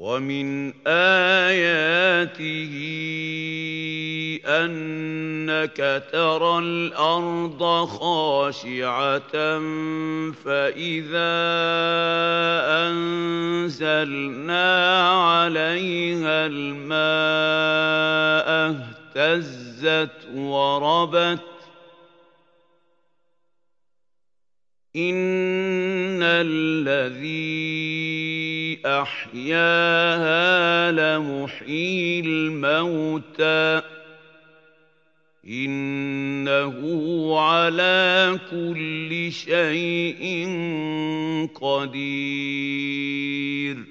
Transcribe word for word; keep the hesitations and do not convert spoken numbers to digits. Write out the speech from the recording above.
وَمِنْ آيَاتِهِ أَنَّكَ تَرَى الْأَرْضَ خَاشِعَةً فَإِذَا أَنزَلْنَا عَلَيْهَا الْمَاءَ اهْتَزَّتْ وَرَبَتْ ۚ إِنَّ الَّذِي أَحْيَاهَا لَمُحْيِي الْمَوْتَىٰ ۚ إِنَّهُ عَلَىٰ كُلِّ شَيْءٍ قَدِيرٌ